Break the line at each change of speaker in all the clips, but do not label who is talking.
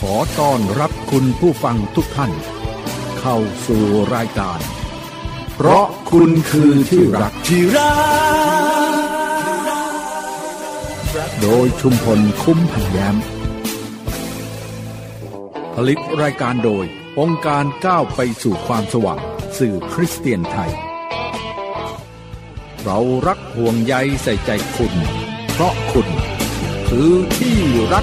อต้อนรับคุณผู้ฟังทุกท่านเข้าสู่รายการเพราะคุณคือที่รักโดยชุมพลคุ้มพันแย้มผลิตรายการโดยองค์การก้าวไปสู่ความสว่างสื่อคริสเตียนไทยเรารักห่วงใยใส่ใจคุณเพราะคุณคือที่รัก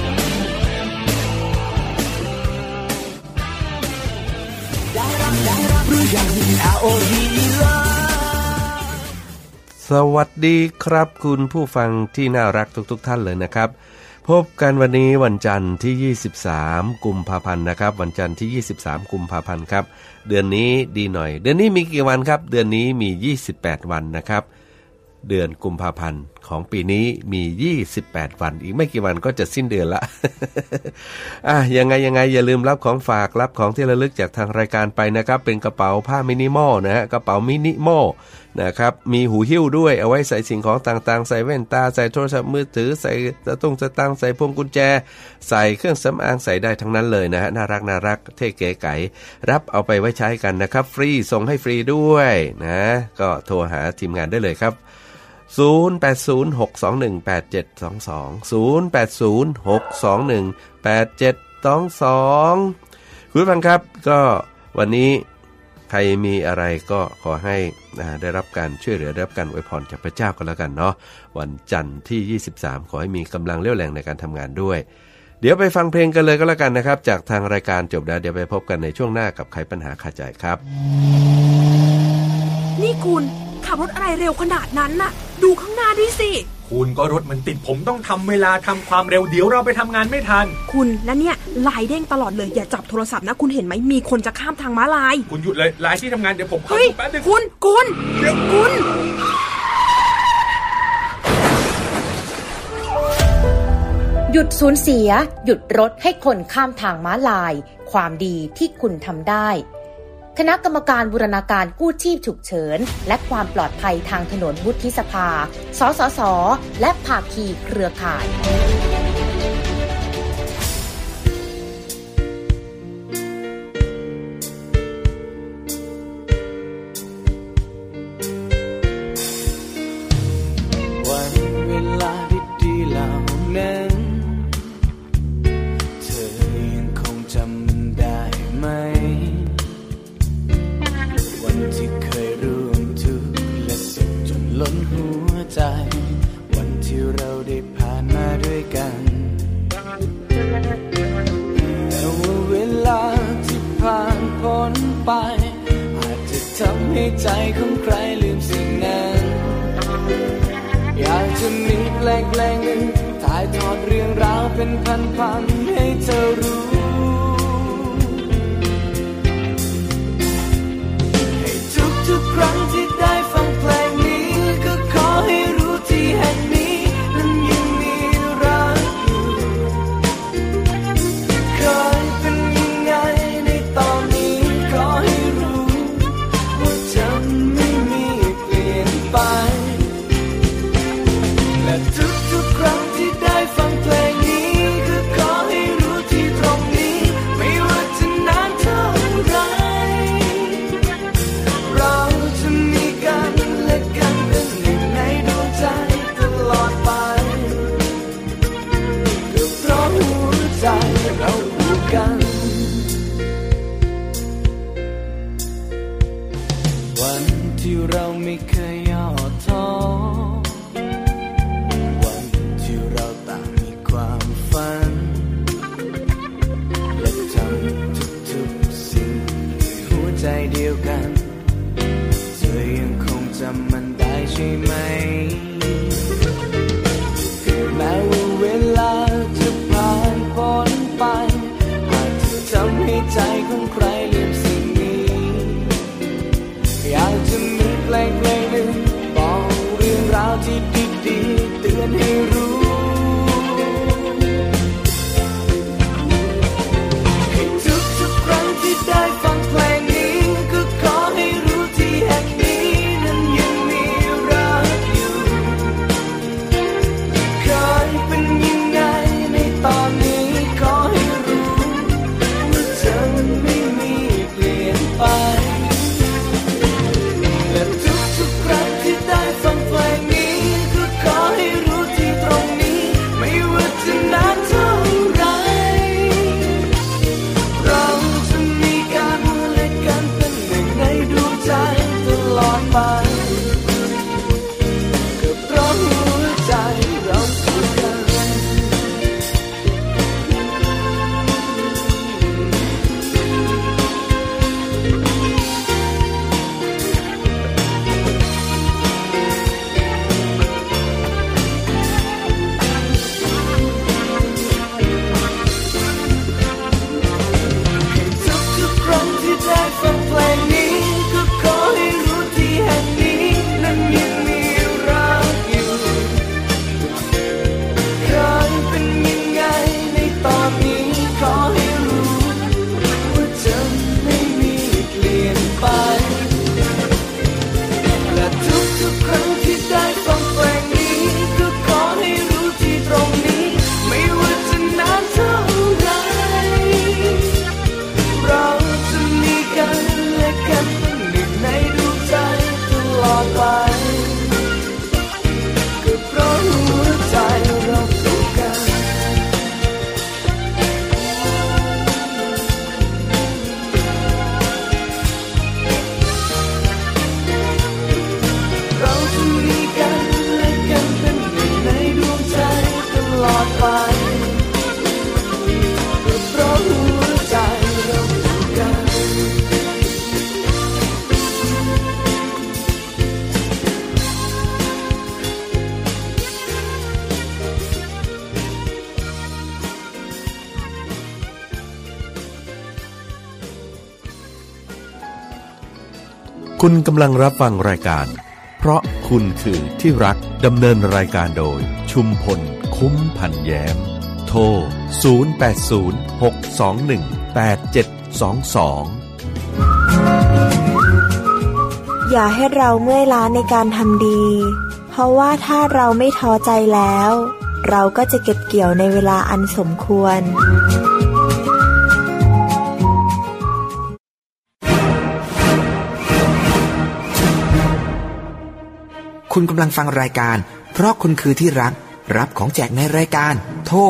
สวัสดีครับคุณผู้ฟังที่น่ารักทุกท่านเลยนะครับพบกันวันนี้วันจันทร์ที่23กุมภาพันธ์นะครับวันจันทร์ที่23กุมภาพันธ์ครับเดือนนี้ดีหน่อยเดือนนี้มีกี่วันครับเดือนนี้มี28วันนะครับเดือนกุมภาพันธ์ของปีนี้มี28วันอีกไม่กี่วันก็จะสิ้นเดือนละ ยังไงอย่าลืมรับของฝากรับของที่ระลึกจากทางรายการไปนะครับเป็นกระเป๋าผ้ามินิมอลนะฮะกระเป๋ามินิมอลนะครับมีหูหิ้วด้วยเอาไว้ใส่สิ่งของต่างๆใส่แว่นตาใส่โทรศัพท์มือถือใส่สตังค์ใส่พวงกุญแจใส่เครื่องสำอางใส่ได้ทั้งนั้นเลยนะฮะน่ารักเท่เก๋ไก๋รับเอาไปไว้ใช้กันนะครับฟรีส่งให้ฟรีด้วยนะก็โทรหาทีมงานได้เลยครับ0806218722 0806218722คุณผู้ฟังครับก็วันนี้ใครมีอะไรก็ขอให้ได้รับการช่วยเหลือได้รับการอวยพรจากพระเจ้ากันแล้วกันเนาะวันจันทร์ที่23ขอให้มีกำลังเรี่ยวแรงในการทำงานด้วยเดี๋ยวไปฟังเพลงกันเลยก็แล้วกันนะครับจากทางรายการจบแล้วเดี๋ยวไปพบกันในช่วงหน้ากับไขปัญหาคาใจครับ
นี่คุณขับรถอะไรเร็วขนาดนั้นน่ะดูข้างหน้าด้วยสิ
คุณก็รถมันติดผมต้องทำเวลาทำความเร็วเดี๋ยวเราไปทำงานไม่ทัน
คุณแล้วเนี่ยไลน์เด้งตลอดเลยอย่าจับโทรศัพท์นะคุณเห็นไหมมีคนจะข้ามทางม้าลาย
คุณหยุดเลยไลน์ที่ทำงานเดี๋ยวผมเข้าแป๊บนึง
คุณเดี๋ยวคุณ
หยุดสูญเสียหยุดรถให้คนข้ามทางม้าลายความดีที่คุณทำได้คณะกรรมการบูรณาการกู้ชีพฉุกเฉินและความปลอดภัยทางถนนวุฒิสภาสสสและภาคีเครือข่าย
วันเวลาดีๆเหล่านั้นเธอยังคงจำมันได้ไหมที่เคยร่วมทุกข์และสุขจนล้นหัวใจวันที่เราได้ผ่านมาด้วยกันแต่ว่าเวลาที่ผ่านพ้นไปอาจจะทำให้ใจของใครลืมสิ่งนั้นอยากจะมีเพลงหนึ่งถ่ายทอดเรื่องราวเป็นพันๆให้เธอรู้ทุกครั้งที่ได้ฟังเพลงนี้ก็ขอให้รู้ที่แห่งนี้นั้นยังมีรักอยู่เคยเป็นยังไงในตอนนี้ขอให้รู้ว่าจะไม่มีเปลี่ยนไปและทุกครั้งที่ได้ฟังเพลงนี้ก็ขอให้รู้ที่ตรงนี้ไม่ว่าจะนานเท่าไรเราจะมีกันและกันเป็นหนึ่งในดวงใจตลอดไปก็เพราะหัวใจเราคู่กันวันที่เราไม่เคยย่อท้อวันที่เราต่างมีความฝันและทำทุกๆสิ่งด้วยหัวใจเดียวกันเธอยังคงจำมันได้ใช่ไหมแม้ว่าเวลาจะผ่านพ้นไปอาจจะทำให้ใจของใครลืมสิ่งนี้อยากจะมีเพลงหนึ่งบอกเรื่องราวที่ดีๆเตือนให้รู้ให้ทุกครั้งที่ได้ฟังเพลงนี้ก็ขอให้รู้ที่แห่งนี้นั้นยังมีรักอยู่เคยเป็นยังไงในตอนนี้ขอให้รู้กครั้งที่ได้ฟังเพลงนี้ก็ขอให้รู้ที่ตรงนี้ไม่ว่าจะนานเท่าไรเราจะมีกันและกันเป็นหนึ่งในดวงใจตลอดไปก็เพราะหัวใจเราผูกกันเราจะมีกันและกันเป็นหนึ่งในดวงใจตลอดไปก็เพราะหัวใจเราผูกกัน
คุณกำลังรับฟังรายการเพราะคุณคือที่รักดำเนินรายการโดยชุมพลคุ้มพันแย้มโทร0806218722
อย่าให้เราเมื่อยล้าในการทำดี เพราะว่าถ้าเราไม่ท้อใจแล้ว เราก็จะเก็บเกี่ยวในเวลาอันสมควร
คุณกำลังฟังรายการเพราะคุณคือที่รักรับของแจกในรายการโทร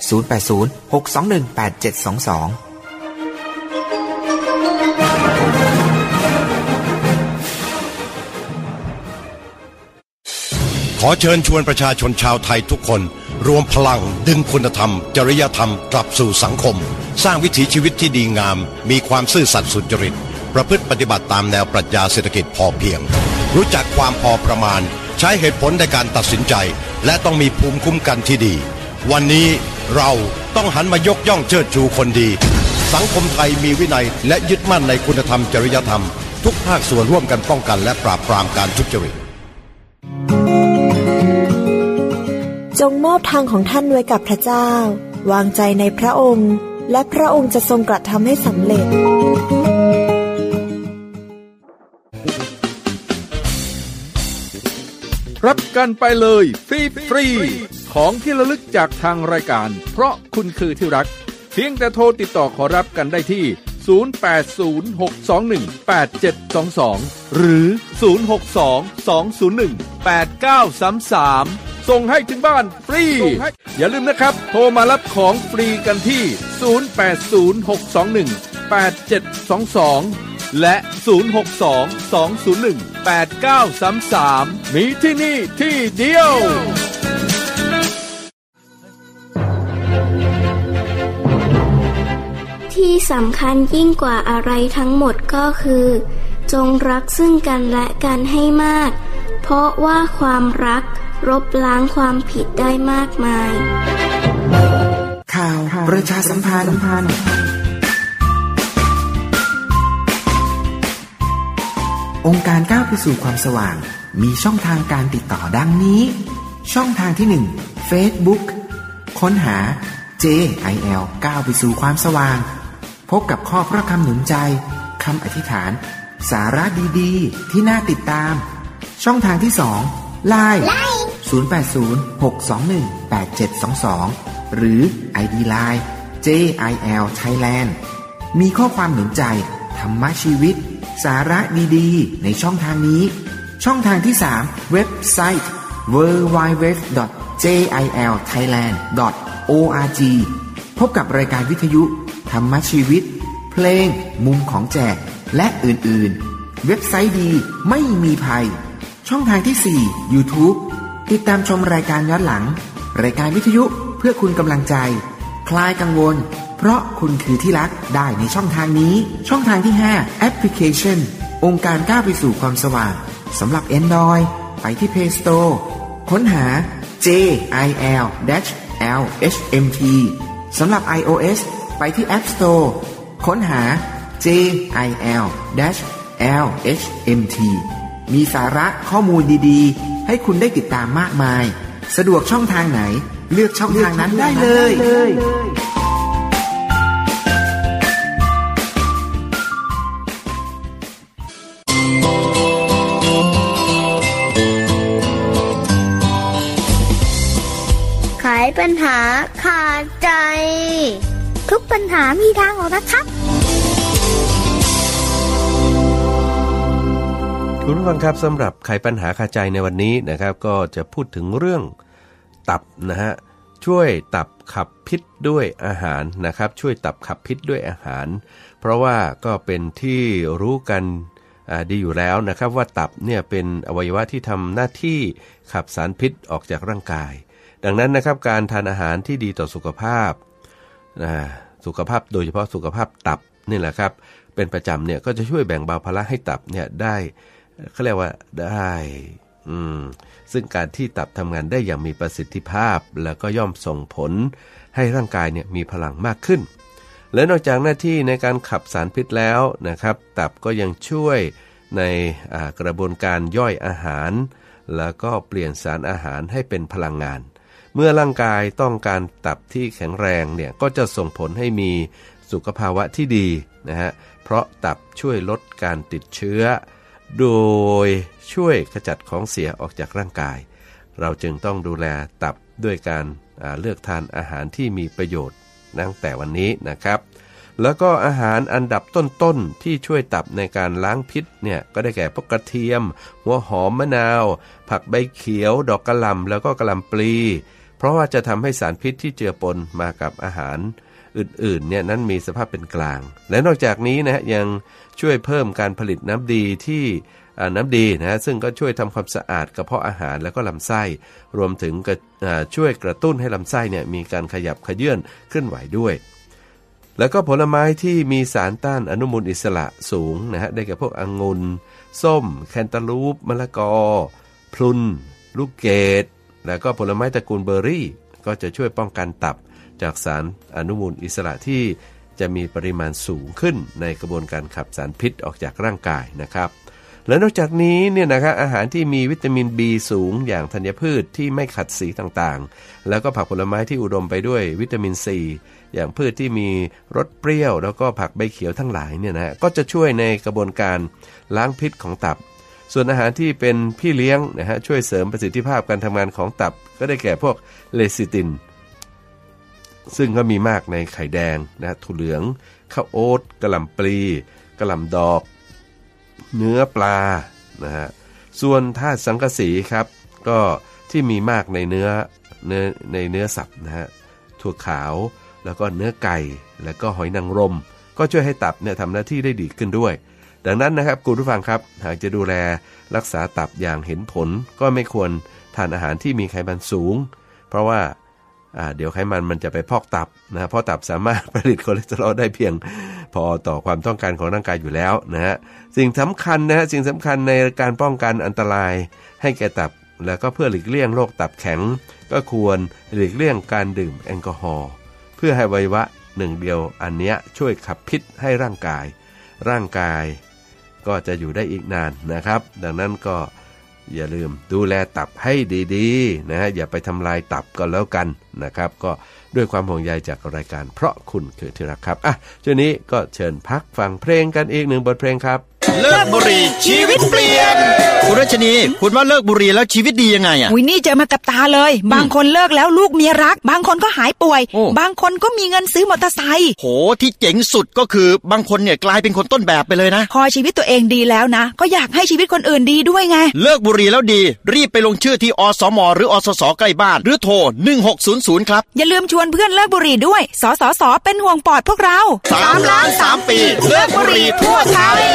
0806218722
ขอเชิญชวนประชาชนชาวไทยทุกคนรวมพลังดึงคุณธรรมจริยธรรมกลับสู่สังคมสร้างวิถีชีวิตที่ดีงามมีความซื่อสัตย์สุจริตประพฤติปฏิบัติตามแนวปรัชญาเศรษฐกิจพอเพียงรู้จักความพอประมาณใช้เหตุผลในการตัดสินใจและต้องมีภูมิคุ้มกันที่ดีวันนี้เราต้องหันมายกย่องเชิดชูคนดีสังคมไทยมีวินัยและยึดมั่นในคุณธรรมจริยธรรมทุกภาคส่วนร่วมกันป้องกันและปราบปรามการทุจริต
จงมอบทางของท่านไว้กับพระเจ้าวางใจในพระองค์และพระองค์จะทรงกระทำให้สำเร็จ
รับกันไปเลยฟรีของที่ระลึกจากทางรายการเพราะคุณคือที่รักเพียงแต่โทรติดต่อขอรับกันได้ที่0806218722หรือ0622018933ส่งให้ถึงบ้านฟรีอย่าลืมนะครับโทรมารับของฟรีกันที่0806218722และ0622018933มีที่นี่ที่เดียว
ที่สำคัญยิ่งกว่าอะไรทั้งหมดก็คือจงรักซึ่งกันและกันให้มากเพราะว่าความรักลบล้างความผิดได้มากมาย
ข่าวประชาสัมพันธ์องค์การก้าวไปสู่ความสว่างมีช่องทางการติดต่อดังนี้ช่องทางที่ 1 Facebook ค้นหา JIL ก้าวไปสู่ความสว่างพบกับข้อพระคำหนุนใจคำอธิษฐานสาระดีๆที่น่าติดตามช่องทางที่ 2 LINE 0806218722หรือ ID LINE JIL Thailand มีข้อความหนุนใจธรรมะชีวิตสาระดีๆในช่องทางนี้ช่องทางที่ 3 เว็บไซต์ www.jilthailand.org พบกับรายการวิทยุธรรมะชีวิตเพลงมุมของแจกและอื่นๆเว็บไซต์ดีไม่มีภัยช่องทางที่ 4 YouTube ติดตามชมรายการย้อนหลังรายการวิทยุเพื่อคุณกำลังใจคลายกังวลเพราะคุณคือที่รักได้ในช่องทางนี้ช่องทางที่ 5 แอปพลิเคชันองค์การก้าวไปสู่ความสว่างสำหรับ Android ไปที่ Play Store ค้นหา JIL-LHMT สำหรับ iOS ไปที่ App Store ค้นหา JIL-LHMT มีสาระข้อมูลดีๆให้คุณได้ติดตามมากมายสะดวกช่องทางไหนเลือกช่องทางนั้นได้เลย
ปัญหาคาใจทุกปัญหามีทางออกนะครับ
คุณผู้ฟังครับสำหรับไขปัญหาคาใจในวันนี้นะครับก็จะพูดถึงเรื่องตับนะฮะช่วยตับขับพิษด้วยอาหารนะครับช่วยตับขับพิษด้วยอาหารเพราะว่าก็เป็นที่รู้กันดีอยู่แล้วนะครับว่าตับเนี่ยเป็นอวัยวะที่ทำหน้าที่ขับสารพิษออกจากร่างกายดังนั้นนะครับการทานอาหารที่ดีต่อสุขภาพโดยเฉพาะสุขภาพตับนี่แหละครับเป็นประจำเนี่ยก็จะช่วยแบ่งเบาภาระให้ตับเนี่ยได้เขาเรียกว่าได้ซึ่งการที่ตับทำงานได้อย่างมีประสิทธิภาพแล้วก็ย่อมส่งผลให้ร่างกายเนี่ยมีพลังมากขึ้นและนอกจากหน้าที่ในการขับสารพิษแล้วนะครับตับก็ยังช่วยในกระบวนการย่อยอาหารแล้วก็เปลี่ยนสารอาหารให้เป็นพลังงานเมื่อร่างกายต้องการตับที่แข็งแรงเนี่ยก็จะส่งผลให้มีสุขภาวะที่ดีนะฮะเพราะตับช่วยลดการติดเชื้อโดยช่วยขจัดของเสียออกจากร่างกายเราจึงต้องดูแลตับด้วยการเลือกทานอาหารที่มีประโยชน์ตั้งแต่วันนี้นะครับแล้วก็อาหารอันดับต้นๆที่ช่วยตับในการล้างพิษเนี่ยก็ได้แก่พวกกระเทียมหัวหอมมะนาวผักใบเขียวดอกกะหล่ำแล้วก็กะหล่ำปลีเพราะว่าจะทำให้สารพิษที่เจือปนมากับอาหารอื่นๆเนี่ยนั้นมีสภาพเป็นกลางและนอกจากนี้นะยังช่วยเพิ่มการผลิตน้ำดีที่น้ำดีนะซึ่งก็ช่วยทำความสะอาดกระเพาะอาหารแล้วก็ลำไส้รวมถึงช่วยกระตุ้นให้ลำไส้เนี่ยมีการขยับเขยื้อนเคลื่อนไหวด้วยแล้วก็ผลไม้ที่มีสารต้านอนุมูลอิสระสูงนะฮะได้แก่พวกองุ่นส้มแคนตาลูปมะละกอพลุนลูกเกดแล้วก็ผลไม้ตระกูลเบอร์รี่ก็จะช่วยป้องกันตับจากสารอนุมูลอิสระที่จะมีปริมาณสูงขึ้นในกระบวนการขับสารพิษออกจากร่างกายนะครับและนอกจากนี้เนี่ยนะครับอาหารที่มีวิตามิน B สูงอย่างธัญพืชที่ไม่ขัดสีต่างๆแล้วก็ผักผลไม้ที่อุดมไปด้วยวิตามิน C อย่างพืชที่มีรสเปรี้ยวแล้วก็ผักใบเขียวทั้งหลายเนี่ยนะก็จะช่วยในกระบวนการล้างพิษของตับส่วนอาหารที่เป็นพี่เลี้ยงนะฮะช่วยเสริมประสิทธิภาพการทำงานของตับก็ได้แก่พวกเลซิตินซึ่งก็มีมากในไข่แดงนะถั่วเหลืองข้าวโอ๊ตกะหล่ำปลีกะหล่ำดอกเนื้อปลานะฮะส่วนธาตุสังกะสีครับก็ที่มีมากในเนื้อสัตว์นะฮะถั่วขาวแล้วก็เนื้อไก่แล้วก็หอยนางรมก็ช่วยให้ตับเนี่ยทำหน้าที่ได้ดีขึ้นด้วยดังนั้นนะครับคุณผู้ฟังครับหากจะดูแลรักษาตับอย่างเห็นผลก็ไม่ควรทานอาหารที่มีไขมันสูงเพราะว่าเดี๋ยวไขมันจะไปพอกตับนะเพราะตับสามารถผลิตคอเลสเตอรอลได้เพียงพอต่อความต้องการของร่างกายอยู่แล้วนะฮะสิ่งสำคัญในการป้องกันอันตรายให้แก่ตับแล้วก็เพื่อหลีกเลี่ยงโรคตับแข็งก็ควรหลีกเลี่ยงการดื่มแอลกอฮอล์เพื่อให้อวัยวะหนึ่งเดียวอันนี้ช่วยขับพิษให้ร่างกายก็จะอยู่ได้อีกนานนะครับดังนั้นก็อย่าลืมดูแลตับให้ดีๆนะฮะอย่าไปทำลายตับก็แล้วกันนะครับก็ด้วยความห่วงใยจากรายการเพราะคุณคือที่รักครับช่วงนี้ก็เชิญพักฟังเพลงกันอีกหนึ่งบทเพลงครับ
เลิกบุหรี่ชีวิตเปลี่ยนคุณรัชนีคุณว่าเลิกบุหรี่แล้วชีวิตดียังไงอ่ะ
นี่เจอมากับตาเลยบางคนเลิกแล้วลูกเมียรักบางคนก็หายป่วยบางคนก็มีเงินซื้อมอเตอร์ไซค์
โหที่เจ๋งสุดก็คือบางคนเนี่ยกลายเป็นคนต้นแบบไปเลยนะ
พอชีวิตตัวเองดีแล้วนะก็อยากให้ชีวิตคนอื่นดีด้วยไง
เลิกบุหรี่แล้วดีรีบไปลงชื่อที่อสมหรืออสสใกล้บ้านหรือโทร1600ครับ
อย่าลืมชวนเพื่อนเลิกบุหรี่ด้วยสสสเป็นห่วงปอดพวกเรา
3 ล้าน 3 ปีเลิกบุหรี่ทั่วไทย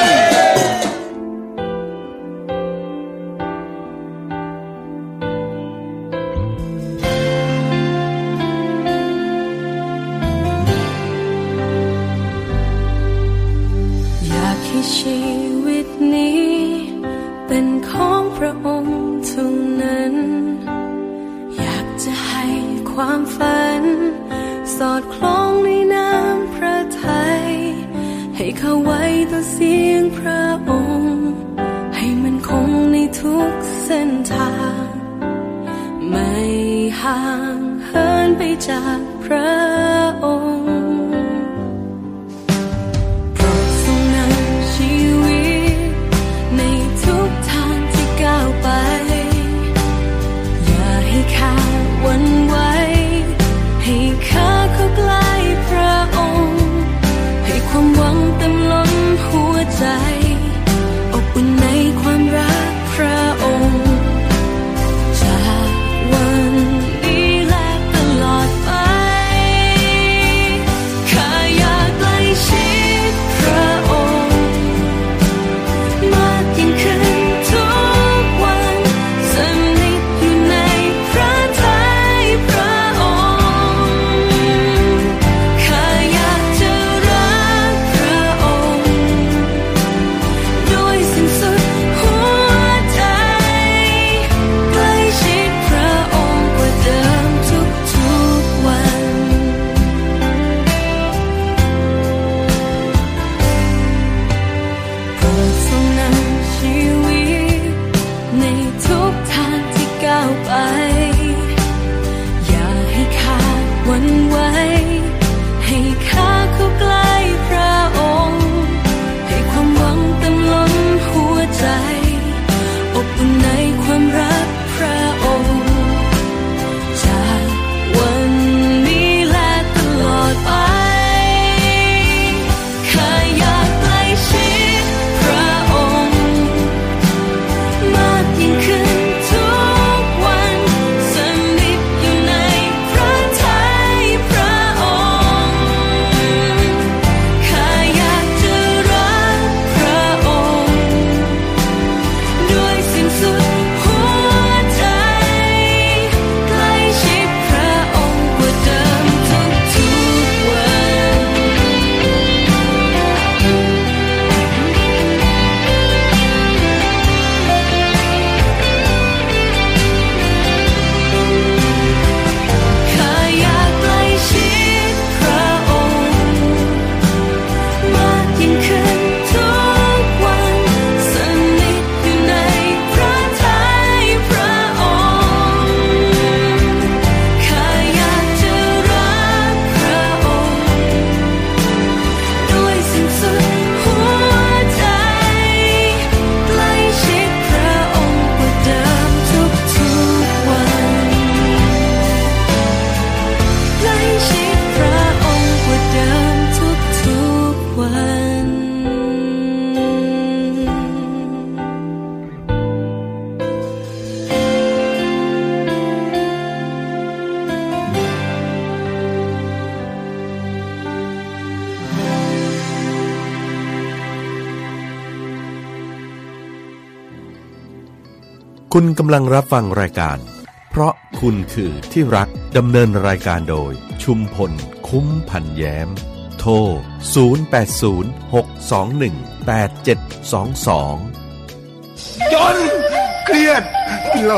ชีวิตนี้เป็นของพระองค์เท่านั้นอยากจะให้ความฝันสอดคล้องในน้ำพระทัยให้เข้าไว้ต่อเสียงพระองค์ให้มันคงในทุกเส้นทางไม่ห่างเหินไปจากพระองค์อย่าให้ขาดวันไหว
คุณกำลังรับฟังรายการเพราะคุณคือที่รักดำเนินรายการโดยชุมพลคุ้มพันแย้มโทร0806218722
จนเครียดกินเหล้า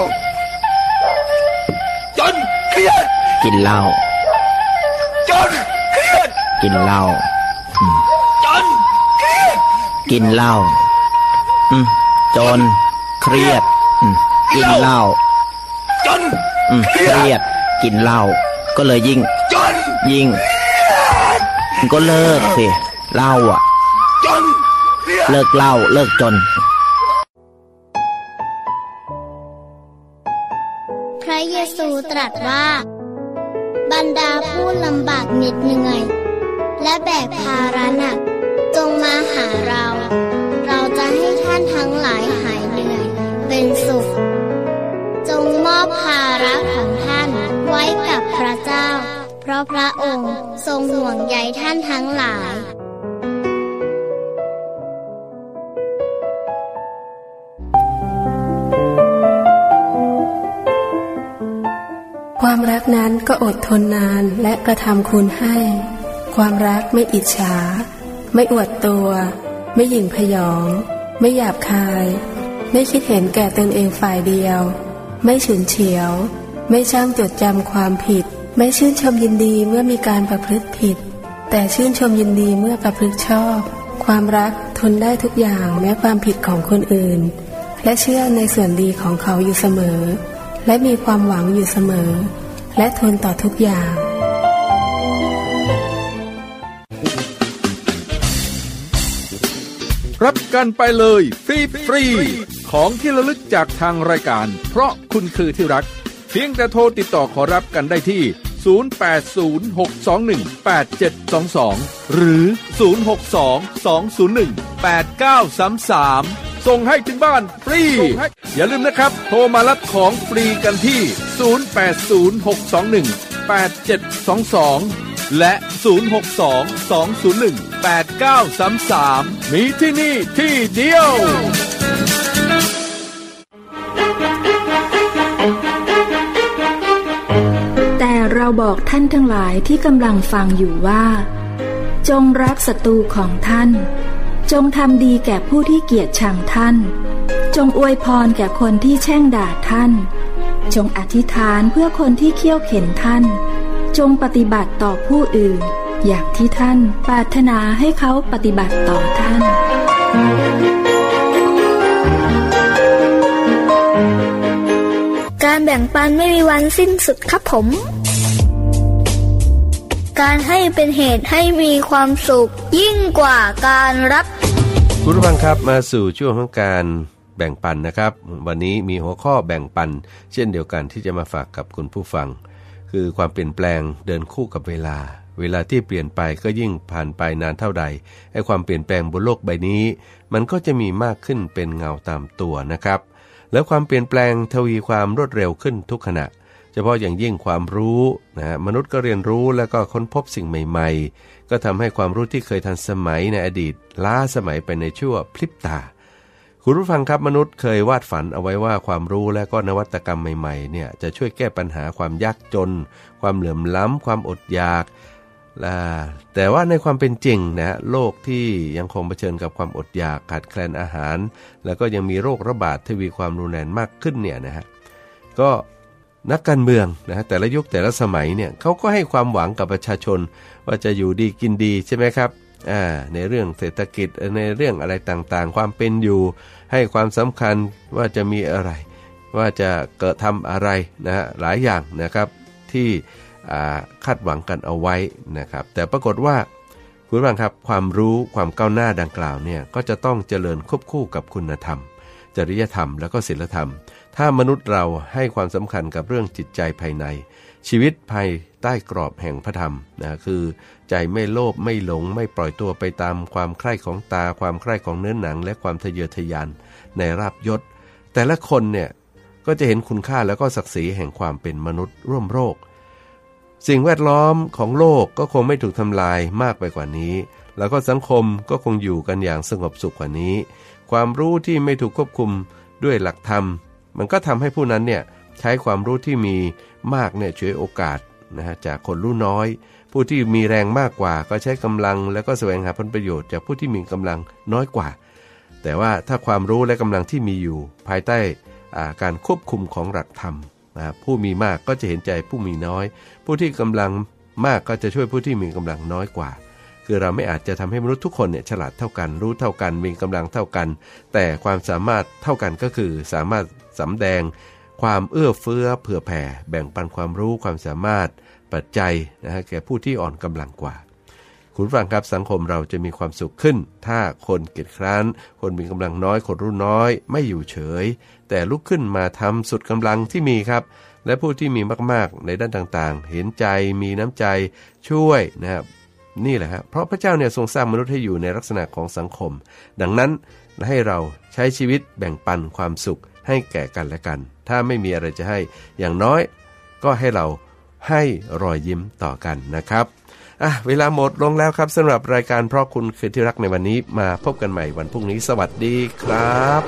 จนเครียดกินเหล้าจนเครียดกินเหล้าจนเครียดกินเหล้าจนเครียดกินเหล้าจนเครียดกินเหล้าก็เลยยิ่งก็เลิกสิเหล้าอ่ะเลิกเหล้าเลิกจน
พระเยซูตรัสว่าบรรดาผู้ลำบากเหน็ดเหนื่อยและแบกภาระหนักจงมาหาเราจะให้ท่านทั้งหลายหายเหนื่อยเป็นสุขจงมอบภาระของท่านไว้กับพระเจ้าเพราะพระองค์ทรงห่วงใยท่านทั้งหลาย
ความรักนั้นก็อดทนนานและกระทำคุณให้ความรักไม่อิจฉาไม่อวดตัวไม่หยิ่งพยองไม่หยาบคายไม่คิดเห็นแก่ตนเองฝ่ายเดียวไม่ฉุนเฉียวไม่ช่างจดจำความผิดไม่ชื่นชมยินดีเมื่อมีการประพฤติผิดแต่ชื่นชมยินดีเมื่อประพฤติชอบความรักทนได้ทุกอย่างแม้ความผิดของคนอื่นและเชื่อในส่วนดีของเขาอยู่เสมอและมีความหวังอยู่เสมอและทนต่อทุกอย่าง
รับกันไปเลยฟรีของที่ระลึกจากทางรายการเพราะคุณคือที่รักเพียงแต่โทรติดต่อขอรับกันได้ที่0806218722หรือ0622018933ส่งให้ถึงบ้านฟรีอย่าลืมนะครับโทรมารับของฟรีกันที่0806218722และ0622018933มีที่นี่ที่เดียว
แต่เราบอกท่านทั้งหลายที่กำลังฟังอยู่ว่าจงรักศัตรูของท่านจงทำดีแก่ผู้ที่เกลียดชังท่านจงอวยพรแก่คนที่แช่งด่าท่านจงอธิษฐานเพื่อคนที่เคี่ยวเข็นท่านจงปฏิบัติต่อผู้อื่นอย่างที่ท่านปรารถนาให้เขาปฏิบัติต่อท่าน
การแบ่งปันไม่มีวันสิ้นสุดครับผมการให้เป็นเหตุให้มีความสุขยิ่งกว่าการรับ
คุณผู้ฟังครับมาสู่ช่วงของการแบ่งปันนะครับวันนี้มีหัวข้อแบ่งปันเช่นเดียวกันที่จะมาฝากกับคุณผู้ฟังคือความเปลี่ยนแปลงเดินคู่กับเวลาที่เปลี่ยนไปก็ยิ่งผ่านไปนานเท่าใดไอ้ความเปลี่ยนแปลงบนโลกใบนี้มันก็จะมีมากขึ้นเป็นเงาตามตัวนะครับแล้วความเปลี่ยนแปลงทวีความรวดเร็วขึ้นทุกขณะเฉพาะอย่างยิ่งความรู้นะมนุษย์ก็เรียนรู้แล้วก็ค้นพบสิ่งใหม่ๆก็ทำให้ความรู้ที่เคยทันสมัยในอดีตล้าสมัยไปในชั่วพริบตาคุณผู้ฟังครับมนุษย์เคยวาดฝันเอาไว้ว่าความรู้และก็นวัตกรรมใหม่ๆเนี่ยจะช่วยแก้ปัญหาความยากจนความเหลื่อมล้ำความอดอยากแต่ว่าในความเป็นจริงนะโลกที่ยังคงเผชิญกับความอดอยากขาดแคลนอาหารแล้วก็ยังมีโรคระบาดทวีความรุนแรงมากขึ้นเนี่ยนะฮะก็นักการเมืองนะแต่ละยุคแต่ละสมัยเนี่ยเขาก็ให้ความหวังกับประชาชนว่าจะอยู่ดีกินดีใช่ไหมครับในเรื่องเศรษฐกิจในเรื่องอะไรต่างๆความเป็นอยู่ให้ความสำคัญว่าจะมีอะไรว่าจะเกิดทำอะไรนะฮะหลายอย่างนะครับที่คาดหวังกันเอาไว้นะครับแต่ปรากฏว่าคุณผู้ฟังครับความรู้ความก้าวหน้าดังกล่าวเนี่ยก็จะต้องเจริญควบคู่กับคุณธรรมจริยธรรมแล้วก็ศีลธรรมถ้ามนุษย์เราให้ความสำคัญกับเรื่องจิตใจภายในชีวิตภายใต้กรอบแห่งพระธรรมนะคือใจไม่โลภไม่หลงไม่ปล่อยตัวไปตามความใคร่ของตาความใคร่ของเนื้อหนังและความทะเยอทะยานในราบยศแต่ละคนเนี่ยก็จะเห็นคุณค่าแล้วก็ศักดิ์ศรีแห่งความเป็นมนุษย์ร่วมโลกสิ่งแวดล้อมของโลกก็คงไม่ถูกทำลายมากไปกว่านี้แล้วก็สังคมก็คงอยู่กันอย่างสงบสุขกว่านี้ความรู้ที่ไม่ถูกควบคุมด้วยหลักธรรมมันก็ทำให้ผู้นั้นเนี่ยใช้ความรู้ที่มีมากเนี่ยช่วยโอกาสนะฮะจากคนรู้น้อยผู้ที่มีแรงมากกว่าก็ใช้กำลังแล้วก็แสวงหาผลประโยชน์จากผู้ที่มีกำลังน้อยกว่าแต่ว่าถ้าความรู้และกำลังที่มีอยู่ภายใต้การควบคุมของหลักธรรมผู้มีมากก็จะเห็นใจผู้มีน้อยผู้ที่กำลังมากก็จะช่วยผู้ที่มีกำลังน้อยกว่าคือเราไม่อาจจะทำให้มนุษย์ทุกคนเนี่ยฉลาดเท่ากันรู้เท่ากันมีกำลังเท่ากันแต่ความสามารถเท่ากันก็คือสามารถสำแดงความเอื้อเฟื้อเผื่อแผ่แบ่งปันความรู้ความสามารถปัจจัยนะฮะแก่ผู้ที่อ่อนกำลังกว่าคุณฟังครับสังคมเราจะมีความสุขขึ้นถ้าคนเกียจคร้านคนมีกำลังน้อยคนรู้น้อยไม่อยู่เฉยแต่ลุกขึ้นมาทำสุดกำลังที่มีครับและผู้ที่มีมากๆในด้านต่างๆเห็นใจมีน้ำใจช่วยนะครับนี่แหละครับเพราะพระเจ้าเนี่ยทรงสร้างมนุษย์ให้อยู่ในลักษณะของสังคมดังนั้นให้เราใช้ชีวิตแบ่งปันความสุขให้แก่กันและกันถ้าไม่มีอะไรจะให้อย่างน้อยก็ให้เราให้รอยยิ้มต่อกันนะครับเวลาหมดลงแล้วครับสำหรับรายการเพราะคุณคือที่รักในวันนี้มาพบกันใหม่วันพรุ่งนี้สวัสดีครับ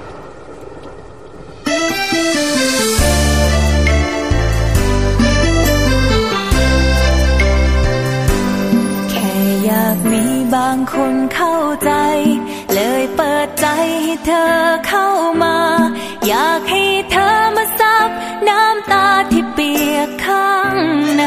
แค่อยากมีบางคนเข้าใจเลยเปิดใจให้เธอเข้ามาอยากให้เธอมาซับน้ำตาที่เปียกข้างใน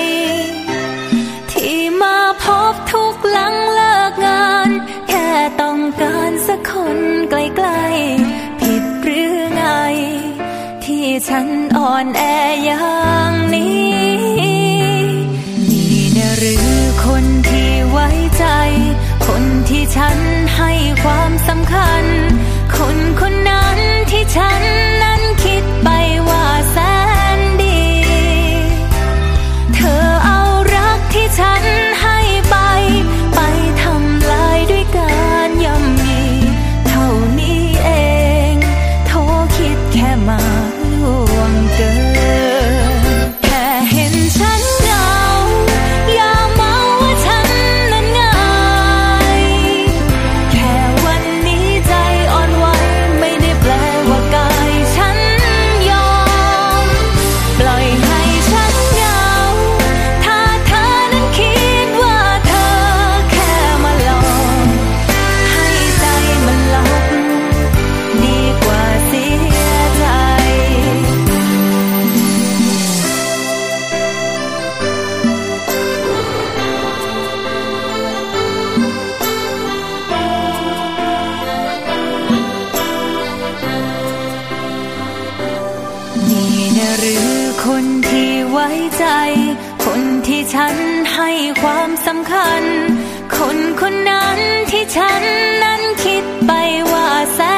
ที่มาพบทุกหลังเลิกงานแค่ต้องการสักคนใกล้ๆผิดหรือไงที่ฉันอ่อนแออย่างนี้นี่นะหรือคนที่ไว้ใจคนที่ฉันให้ความสำคัญคนคนนั้นที่ฉันนั้นคิดไปว่าแสนดีเธอเอารักที่ฉันให้ไปทำลายด้วยการย่ำยีเท่านี้เองโทษคิดแค่มาล่วงเกินแค่เห็นฉันเหงาอย่าเมาว่าฉันนั้นง่ายแค่วันนี้ใจอ่อนไหวไม่ได้แปลว่ากายฉันยอมปล่อยให้ฉันเหงาถ้าเธอนั้นคิดว่าเธอแค่มาหลอกให้ใจมันหลับดีกว่าเสียใจนี่นะหรือคนที่ไว้ใจคนที่ฉันให้ความสำคัญคนคนนั้นที่ฉันนั้นคิดไปว่าแส